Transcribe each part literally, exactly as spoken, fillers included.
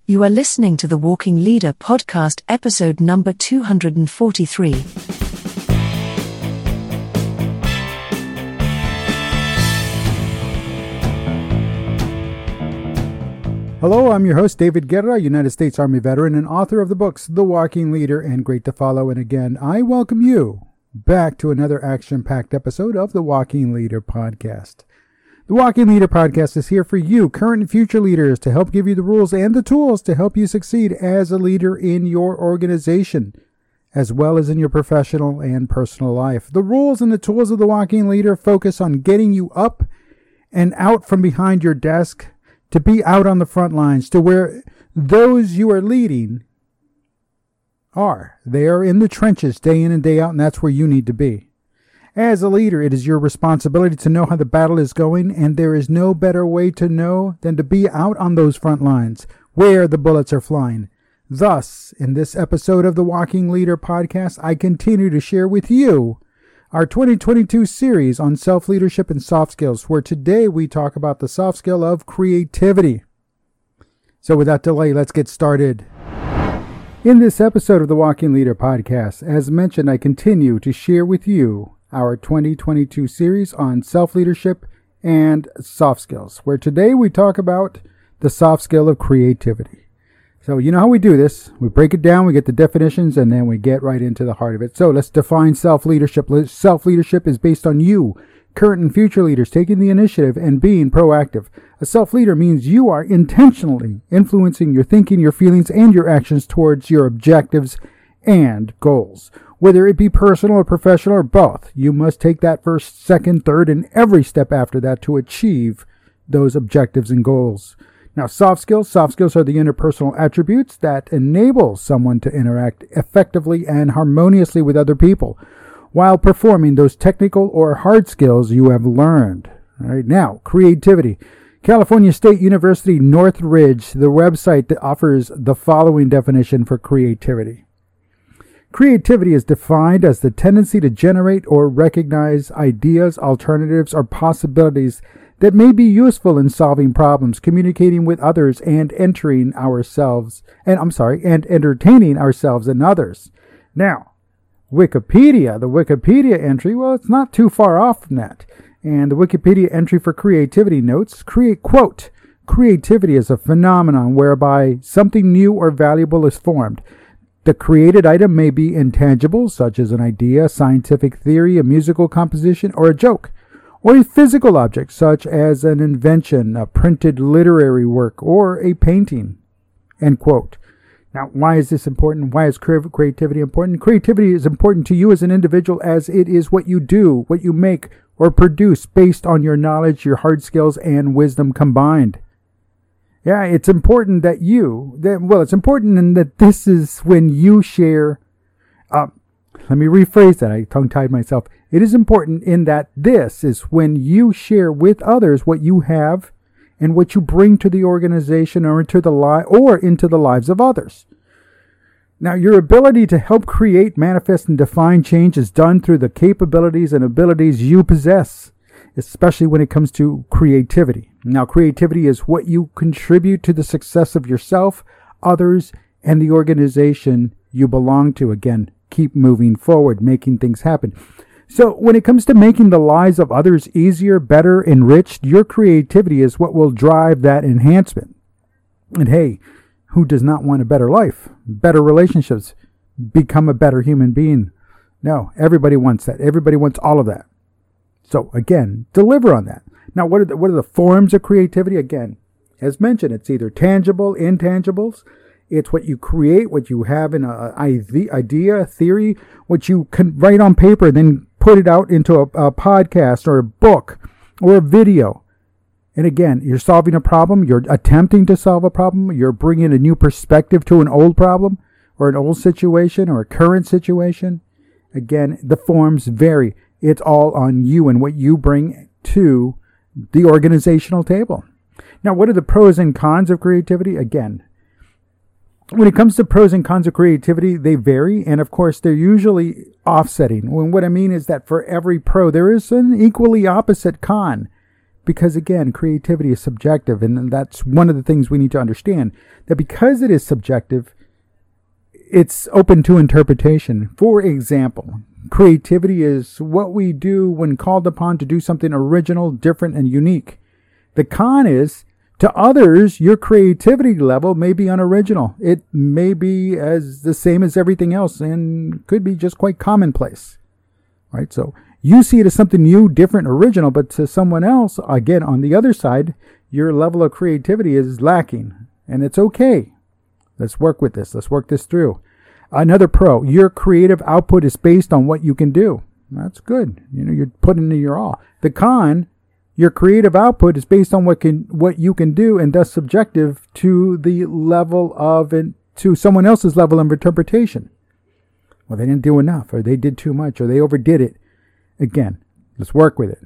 You are listening to the Walking Leader podcast, episode number two hundred forty-three. Hello, I'm your host, David Guerra, United States Army veteran and author of the books The Walking Leader and Great to Follow. And again, I welcome you back to another action-packed episode of the Walking Leader podcast. The Walking Leader podcast is here for you, current and future leaders, to help give you the rules and the tools to help you succeed as a leader in your organization, as well as in your professional and personal life. The rules and the tools of the Walking Leader focus on getting you up and out from behind your desk to be out on the front lines, to where those you are leading are. They are in the trenches day in and day out, and that's where you need to be. As a leader, it is your responsibility to know how the battle is going, and there is no better way to know than to be out on those front lines where the bullets are flying. Thus, in this episode of the Walking Leader podcast, I continue to share with you our twenty twenty-two series on self-leadership and soft skills, where today we talk about the soft skill of creativity. So without delay, let's get started. In this episode of the Walking Leader podcast, as mentioned, I continue to share with you our twenty twenty-two series on self-leadership and soft skills, where today we talk about the soft skill of creativity. So you know how we do this. We break it down, we get the definitions, and then we get right into the heart of it. So let's define self-leadership. Self-leadership is based on you, current and future leaders, taking the initiative and being proactive. A self-leader means you are intentionally influencing your thinking, your feelings, and your actions towards your objectives and goals. Whether it be personal or professional or both, you must take that first, second, third, and every step after that to achieve those objectives and goals. Now, soft skills. Soft skills are the interpersonal attributes that enable someone to interact effectively and harmoniously with other people while performing those technical or hard skills you have learned. All right, now, creativity. California State University Northridge, the website that offers the following definition for creativity. Creativity is defined as the tendency to generate or recognize ideas, alternatives, or possibilities that may be useful in solving problems, communicating with others, and entering ourselves, and I'm sorry, and entertaining ourselves and others. Now, Wikipedia, the Wikipedia entry, well, it's not too far off from that. And the Wikipedia entry for creativity notes, create, quote, creativity is a phenomenon whereby something new or valuable is formed. The created item may be intangible, such as an idea, scientific theory, a musical composition, or a joke, or a physical object, such as an invention, a printed literary work, or a painting, end quote. Now, why is this important? Why is creativity important? Creativity is important to you as an individual, as it is what you do, what you make or produce based on your knowledge, your hard skills, and wisdom combined. Yeah, it's important that you, that, well, it's important in that this is when you share, uh, let me rephrase that, I tongue-tied myself. It is important in that this is when you share with others what you have and what you bring to the organization or into the li- or into the lives of others. Now, your ability to help create, manifest, and define change is done through the capabilities and abilities you possess, especially when it comes to creativity. Now, creativity is what you contribute to the success of yourself, others, and the organization you belong to. Again, keep moving forward, making things happen. So when it comes to making the lives of others easier, better, enriched, your creativity is what will drive that enhancement. And hey, who does not want a better life, better relationships, become a better human being? No, everybody wants that. Everybody wants all of that. So again, deliver on that. Now, what are the, what are the forms of creativity? Again, as mentioned, it's either tangible, intangibles. It's what you create, what you have in an idea, theory, what you can write on paper, then put it out into a, a podcast or a book or a video. And again, you're solving a problem. You're attempting to solve a problem. You're bringing a new perspective to an old problem or an old situation or a current situation. Again, the forms vary. It's all on you and what you bring to the organizational table. Now, what are the pros and cons of creativity? Again, when it comes to pros and cons of creativity, they vary. And of course, they're usually offsetting. When what I mean is that for every pro, there is an equally opposite con. Because again, creativity is subjective, and that's one of the things we need to understand, that because it is subjective, it's open to interpretation. For example, creativity is what we do when called upon to do something original, different, and unique. The con is, to others, your creativity level may be unoriginal. It may be as the same as everything else and could be just quite commonplace. Right? So you see it as something new, different, original, but to someone else, again, on the other side, your level of creativity is lacking. And it's okay. Let's work with this. Let's work this through. Another pro, your creative output is based on what you can do. That's good. You know, you're putting in your all. The con, your creative output is based on what can what you can do, and thus subjective to the level of, and to someone else's level of interpretation. Well, they didn't do enough, or they did too much, or they overdid it. Again, let's work with it.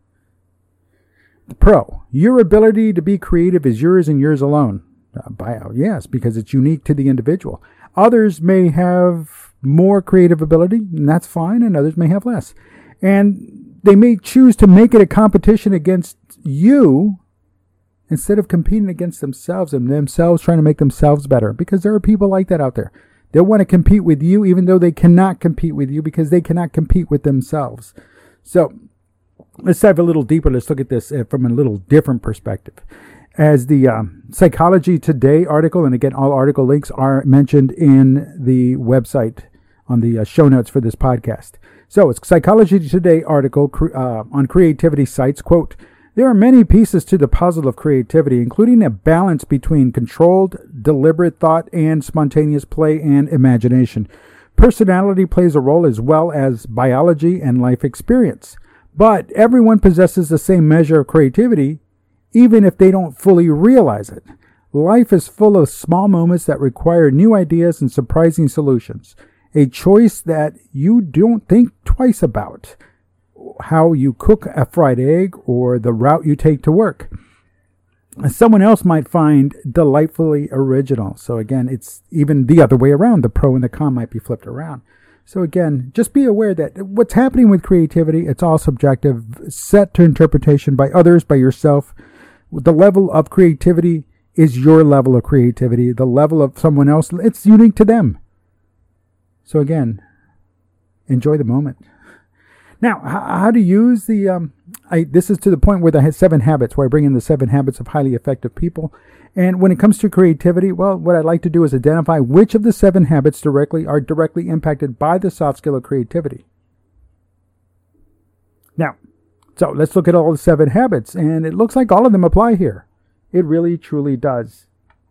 The pro, your ability to be creative is yours and yours alone. Uh, by, yes, because it's unique to the individual. Others may have more creative ability, and that's fine, and others may have less. And they may choose to make it a competition against you instead of competing against themselves and themselves trying to make themselves better, because there are people like that out there. They'll want to compete with you even though they cannot compete with you because they cannot compete with themselves. So let's dive a little deeper. Let's look at this from a little different perspective. As the um, Psychology Today article, and again, all article links are mentioned in the website on the uh, show notes for this podcast. So it's Psychology Today article uh, on creativity sites, quote, "There are many pieces to the puzzle of creativity, including a balance between controlled, deliberate thought and spontaneous play and imagination. Personality plays a role as well as biology and life experience. But everyone possesses the same measure of creativity, even if they don't fully realize it. Life is full of small moments that require new ideas and surprising solutions. A choice that you don't think twice about. How you cook a fried egg or the route you take to work. Someone else might find delightfully original." So again, it's even the other way around. The pro and the con might be flipped around. So again, just be aware that what's happening with creativity, it's all subjective, set to interpretation by others, by yourself. The level of creativity is your level of creativity. The level of someone else, it's unique to them. So again, enjoy the moment. Now, how to use the, um, I, this is to the point where the seven habits, where I bring in the seven habits of highly effective people. And when it comes to creativity, well, what I'd like to do is identify which of the seven habits directly are directly impacted by the soft skill of creativity. Now, so let's look at all the seven habits, and it looks like all of them apply here. It really, truly does.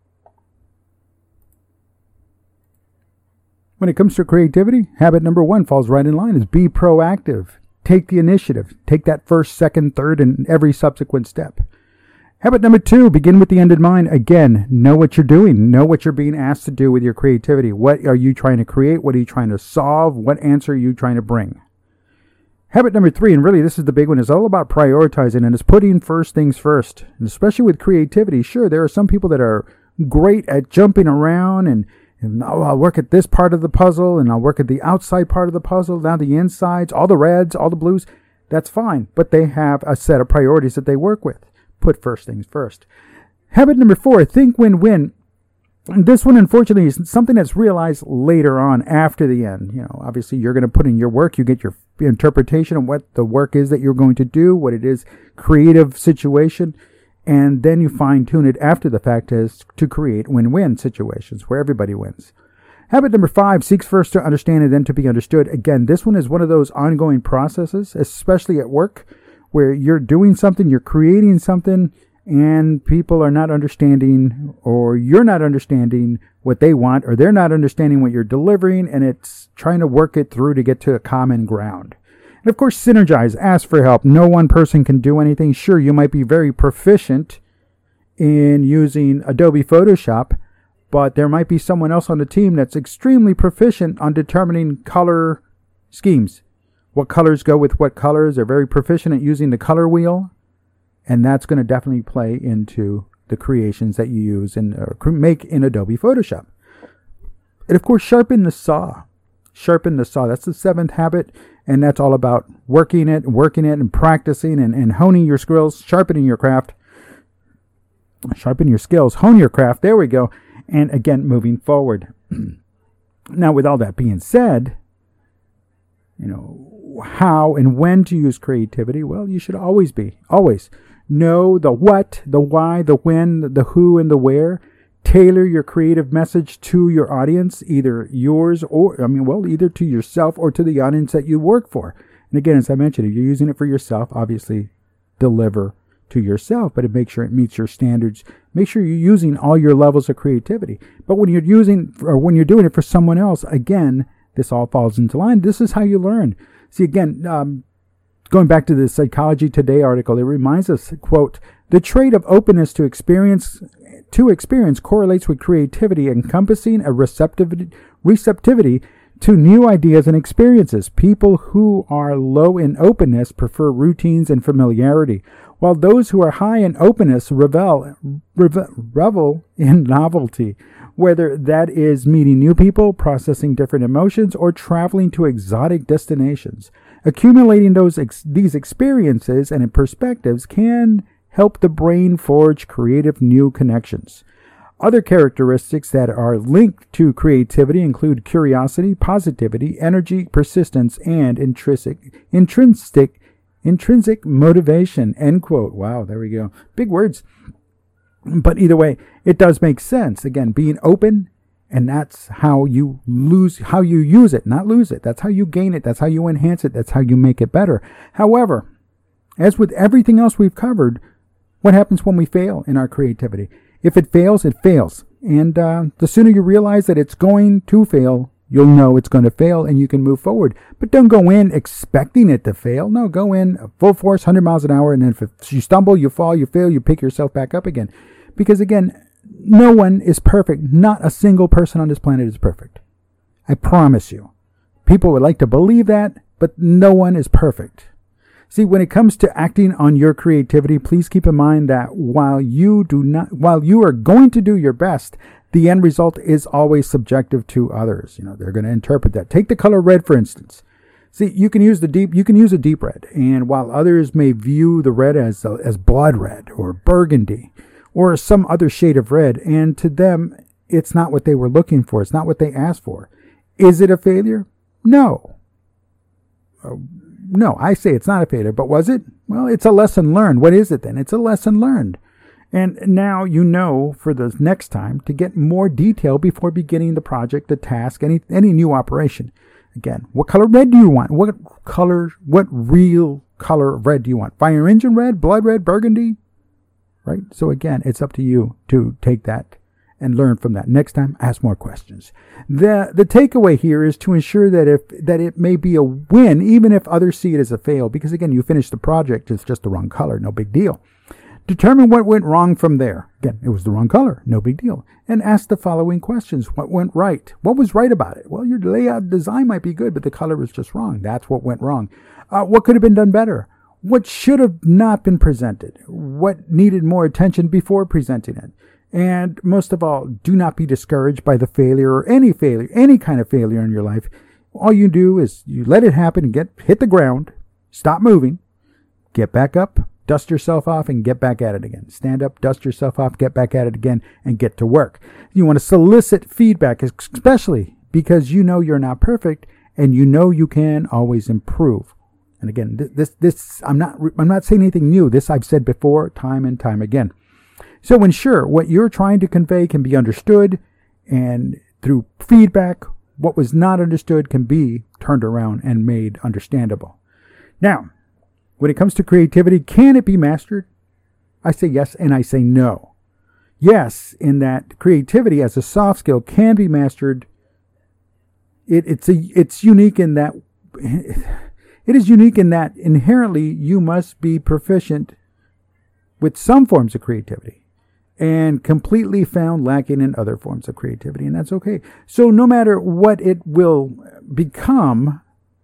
When it comes to creativity, habit number one falls right in line, is be proactive. Take the initiative. Take that first, second, third, and every subsequent step. Habit number two, begin with the end in mind. Again, know what you're doing. Know what you're being asked to do with your creativity. What are you trying to create? What are you trying to solve? What answer are you trying to bring? Habit number three, and really this is the big one, is all about prioritizing, and it's putting first things first. And especially with creativity, sure, there are some people that are great at jumping around and And oh, I'll work at this part of the puzzle, and I'll work at the outside part of the puzzle, now the insides, all the reds, all the blues. That's fine, but they have a set of priorities that they work with. Put first things first. Habit number four, think win-win. And this one, unfortunately, is something that's realized later on, after the end. You know, obviously, you're going to put in your work. You get your interpretation of what the work is that you're going to do, what it is, creative situation. And then you fine-tune it after the fact as to create win-win situations where everybody wins. Habit number five, seeks first to understand and then to be understood. Again, this one is one of those ongoing processes, especially at work, where you're doing something, you're creating something, and people are not understanding, or you're not understanding what they want, or they're not understanding what you're delivering, and it's trying to work it through to get to a common ground. And of course, synergize, ask for help. No one person can do anything. Sure, you might be very proficient in using Adobe Photoshop, but there might be someone else on the team that's extremely proficient on determining color schemes. What colors go with what colors. They're very proficient at using the color wheel, and that's going to definitely play into the creations that you use and uh, make in Adobe Photoshop. And of course, sharpen the saw. Sharpen the saw. That's the seventh habit. And that's all about working it, working it, and practicing and, and honing your skills, sharpening your craft, sharpen your skills, hone your craft. There we go. And again, moving forward. Now, with all that being said, you know, how and when to use creativity? Well, you should always be, always know the what, the why, the when, the who, and the where. Tailor your creative message to your audience, either yours or, I mean, well, either to yourself or to the audience that you work for. And again, as I mentioned, if you're using it for yourself, obviously deliver to yourself, but make sure it meets your standards. Make sure you're using all your levels of creativity. But when you're using, or when you're doing it for someone else, again, this all falls into line. This is how you learn. See, again, um, going back to the Psychology Today article, it reminds us, quote, the trait of openness to experience to experience correlates with creativity, encompassing a receptivity, receptivity to new ideas and experiences. People who are low in openness prefer routines and familiarity, while those who are high in openness revel, revel, revel in novelty, whether that is meeting new people, processing different emotions, or traveling to exotic destinations. Accumulating those ex- these experiences and perspectives can help the brain forge creative new connections. Other characteristics that are linked to creativity include curiosity, positivity, energy, persistence, and intrinsic intrinsic intrinsic motivation. End quote. Wow, there we go. Big words. But either way, it does make sense. Again, being open, and that's how you lose, how you use it, not lose it. That's how you gain it. That's how you enhance it. That's how you make it better. However, as with everything else we've covered, what happens when we fail in our creativity? If it fails, it fails. And uh, the sooner you realize that it's going to fail, you'll know it's going to fail and you can move forward. But don't go in expecting it to fail. No, go in full force, one hundred miles an hour. And then if you stumble, you fall, you fail, you pick yourself back up again. Because again, no one is perfect. Not a single person on this planet is perfect. I promise you. People would like to believe that, but no one is perfect. See, when it comes to acting on your creativity, please keep in mind that while you do not, while you are going to do your best, the end result is always subjective to others. You know, they're going to interpret that. Take the color red, for instance. See, you can use the deep, you can use a deep red, and while others may view the red as as blood red or burgundy or some other shade of red, and to them, it's not what they were looking for. It's not what they asked for. Is it a failure? No. Uh, No, I say it's not a failure, but was it? Well, it's a lesson learned. What is it then? It's a lesson learned. And now you know for the next time to get more detail before beginning the project, the task, any any new operation. Again, what color red do you want? What color, what real color of red do you want? Fire engine red, blood red, burgundy? Right? So again, it's up to you to take that and learn from that. Next time, ask more questions. The the takeaway here is to ensure that if that it may be a win, even if others see it as a fail, because again, you finished the project, it's just the wrong color, no big deal. Determine what went wrong from there. Again, it was the wrong color, no big deal. And ask the following questions. What went right? What was right about it? Well, your layout design might be good, but the color was just wrong. That's what went wrong. Uh, what could have been done better? What should have not been presented? What needed more attention before presenting it? And most of all, do not be discouraged by the failure or any failure, any kind of failure in your life. All you do is you let it happen and get hit the ground, stop moving, get back up, dust yourself off, and get back at it again. Stand up, dust yourself off, get back at it again, and get to work. You want to solicit feedback, especially because you know you're not perfect and you know you can always improve. And again, this, this, I'm not, I'm not saying anything new. This I've said before, time and time again. So ensure what you're trying to convey can be understood, and through feedback, what was not understood can be turned around and made understandable. Now, when it comes to creativity, can it be mastered? I say yes, and I say no. Yes, in that creativity as a soft skill can be mastered. It, it's a, it's unique in that it is unique in that inherently you must be proficient with some forms of creativity, and completely found lacking in other forms of creativity, and that's okay. So no matter what it will become,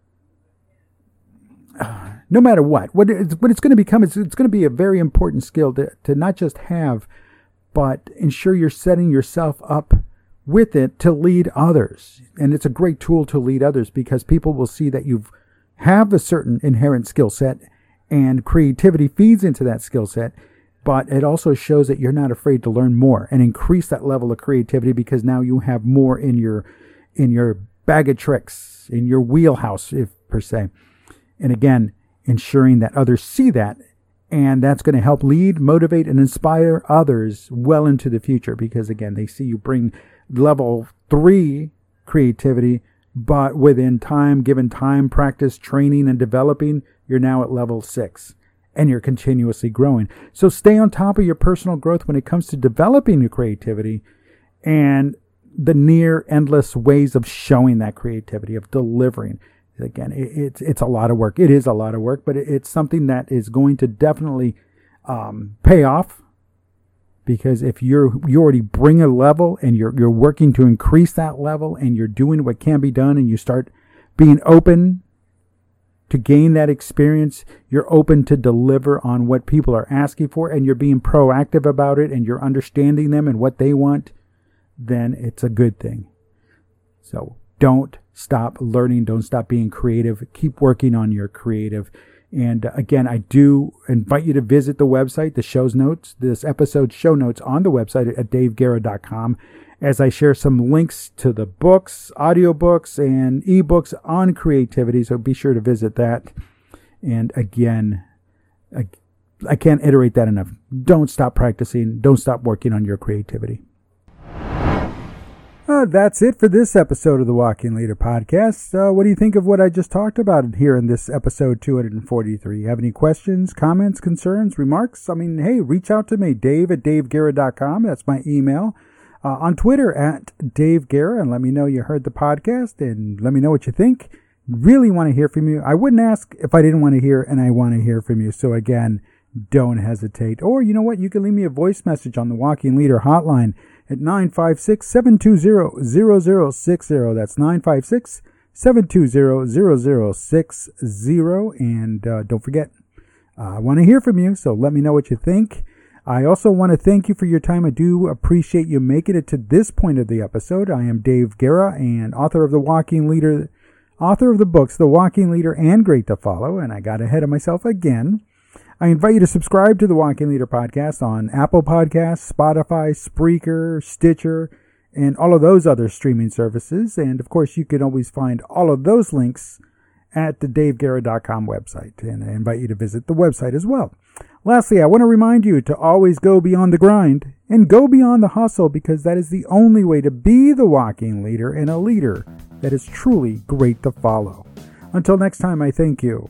uh, no matter what, what it's, what it's going to become, it's, it's going to be a very important skill to, to not just have, but ensure you're setting yourself up with it to lead others. And it's a great tool to lead others because people will see that you've have a certain inherent skill set, and creativity feeds into that skill set, but it also shows that you're not afraid to learn more and increase that level of creativity, because now you have more in your in your bag of tricks, in your wheelhouse, if per se. And again, ensuring that others see that, and that's going to help lead, motivate, and inspire others well into the future, because again, they see you bring level three creativity, but within time, given time, practice, training, and developing, you're now at level six, and you're continuously growing. So stay on top of your personal growth when it comes to developing your creativity and the near endless ways of showing that creativity, of delivering. Again, it, it's it's a lot of work. It is a lot of work, but it, it's something that is going to definitely um, pay off. Because if you're you already bring a level and you're you're working to increase that level, and you're doing what can be done, and you start being open to gain that experience, you're open to deliver on what people are asking for, and you're being proactive about it, and you're understanding them and what they want, then it's a good thing. So don't stop learning. Don't stop being creative. Keep working on your creative. And uh, again, I do invite you to visit the website, the show's notes, this episode's show notes on the website at dave guerra dot com, as I share some links to the books, audiobooks, and ebooks on creativity. So be sure to visit that. And again, I, I can't iterate that enough. Don't stop practicing. Don't stop working on your creativity. Uh, that's it for this episode of the Walking Leader Podcast. Uh, what do you think of what I just talked about here in this episode two forty-three? You have any questions, comments, concerns, remarks? I mean, hey, reach out to me, Dave at dave guerra dot com. That's my email. Uh, on Twitter at Dave Guerra, and let me know you heard the podcast, and let me know what you think. Really want to hear from you. I wouldn't ask if I didn't want to hear, and I want to hear from you. So again, don't hesitate. Or you know what? You can leave me a voice message on the Walking Leader hotline at nine five six, seven two zero, zero zero six zero. That's nine five six, seven two zero, zero zero six zero. And uh, don't forget, uh, I want to hear from you, so let me know what you think. I also want to thank you for your time. I do appreciate you making it to this point of the episode. I am Dave Guerra, and author of the Walking Leader, author of the books The Walking Leader and Great to Follow, and I got ahead of myself again. I invite you to subscribe to the Walking Leader podcast on Apple Podcasts, Spotify, Spreaker, Stitcher, and all of those other streaming services. And of course, you can always find all of those links at the dave guerra dot com website. And I invite you to visit the website as well. Lastly, I want to remind you to always go beyond the grind and go beyond the hustle, because that is the only way to be the walking leader, and a leader that is truly great to follow. Until next time, I thank you.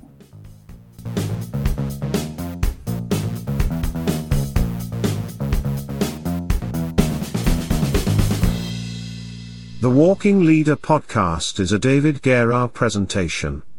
The Walking Leader podcast is a David Guerra presentation.